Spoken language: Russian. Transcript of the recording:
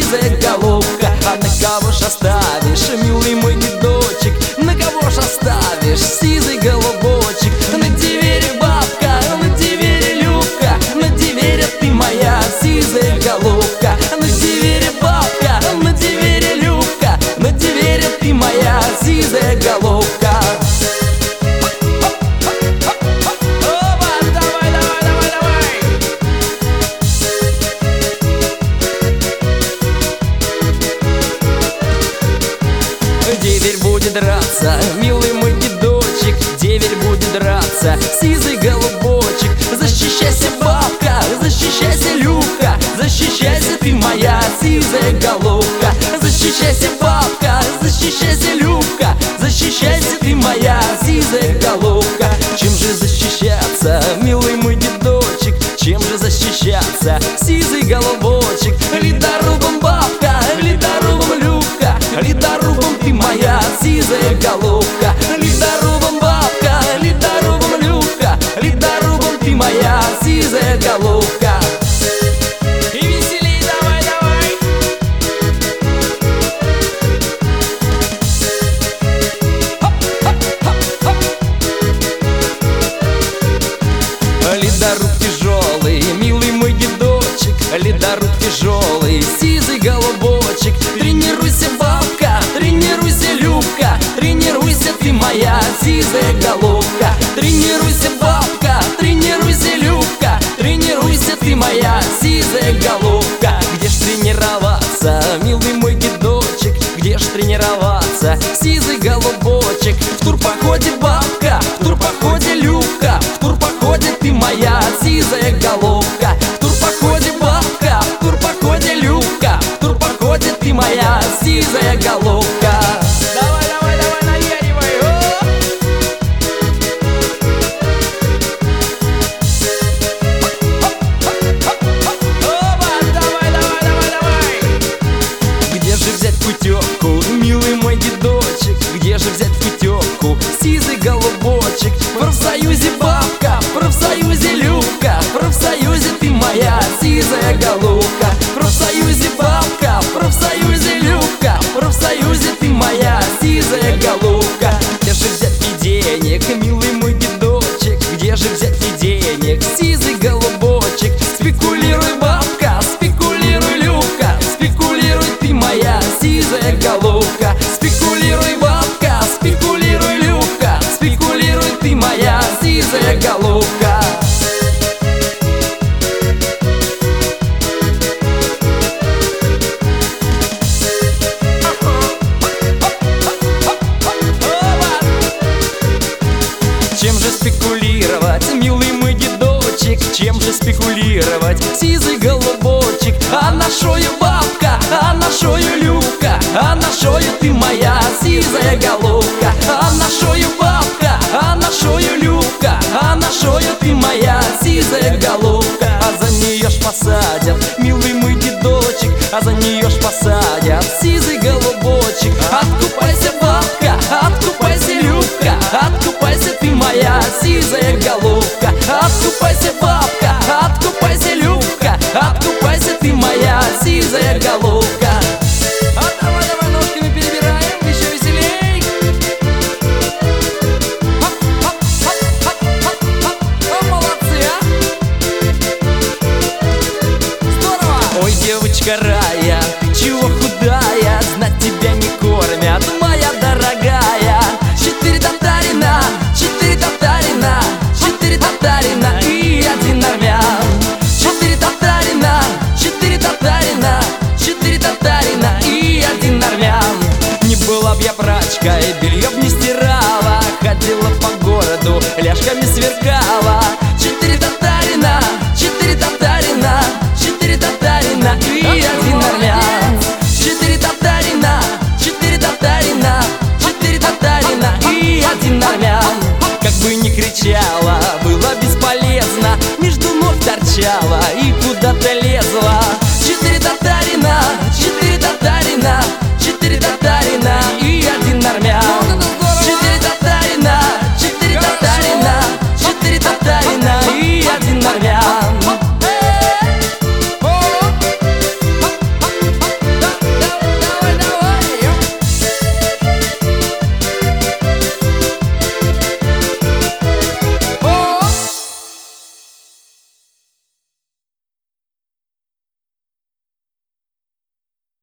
сизая головка. А на кого ж оставишь, милый мой дедочек? На кого ж оставишь сизый голубочек? На девере бабка, на девере Любка, на девере ты моя сизая головка. На девере бабка, на девере Любка, на девере ты моя сизая головка. Деверь будет драться, милый мой дедочек, деверь будет драться, сизый голубочек. Защищайся, бабка, защищайся, Любка, защищайся ты моя сизая головка. Защищайся, бабка, защищайся, Любка, защищайся ты моя сизая головка. Чем же защищаться, милый мой дедочек, чем же защищаться, сизый голубочек? Ледорубом, бабка, ледорубом, Любка, ледорубом ты моя сизая головка. Ледорубом, бабка, ледорубом, Любка, ледорубом ты моя сизая головка. И веселей, давай, давай. Хоп, хоп, хоп, хоп. Ледоруб тяжелый, милый мой дедочек, ледоруб тяжелый, сизый голубочек. Тренируйся, бабка, тренируйся, Любка, тренируйся ты моя сизая головка. Тренируйся, бабка, тренируйся, Любка, тренируйся ты моя сизая головка. Где ж тренироваться, милый мой дедочек, где ж тренироваться, сизый голубочек? В турпоходе, бабка, в турпоходе, Любка, в турпоходе ты моя сизая головка. В турпоходе, бабка, в турпоходе, Любка, в турпоходе ты моя сизая головка. Давай, давай, давай, наяривай, о! Оба, давай, давай, давай, давай. Где же взять путевку, милый мой дедочек, где же взять путевку, сизый голубочек? В профсоюзе, бабка, в профсоюзе, Любка, в профсоюзе ты моя сизая головка. В профсоюзе, бабка, в профсоюзе, Любка, в профсоюзе ты моя сизая головка. Где же взять мне денег, милый мой дедочек, где же взять мне денег, сизый голубочек? Спекулируй, бабка, спекулируй, Любка, спекулируй ты моя сизая головка. Спекулируй, бабка, спекулируй, Любка, спекулируй ты моя сизая головка. Чем же спекулировать, милый мой дедочек, чем же спекулировать, сизый голубочек? А на шою, бабка, а на шою, Любка, а на шою ты моя сизая головка. А на шою, бабка, а на шою, Любка, а на шою ты моя сизая головка. А за нее ж посадят, милый мой дедочек, а за нее ж посадят, сизый голубочек. Откупайся, бабка, откупайся, Любка, откупайся ты моя сизая головка. Откупайся, бабка, откупайся, Любка, откупайся ты моя сизая головка. А давай, давай ножками перебираем, еще веселей. Хоп, хоп, хоп, хоп, хоп, хоп. О, молодцы, а! Здорово! Ой, девочка рая, чего худая, знать тебя не кормят, моя дорогая. 4 татарина, 4 татарина, 4 татарина и 1 армян. 4 татарина, 4 татарина, 4 татарина и 1 армян. Не была б я прачкой, белье б не стирала, ходила по городу, ляжками сверкала. 4 татарина, 4 татарина, 4 татарина и 1 армян. 4 татарина, 4 татарина, 4 татарина и 1 армян. Как бы ни кричала, было бесполезно, между ног торчала и куда-то лезла.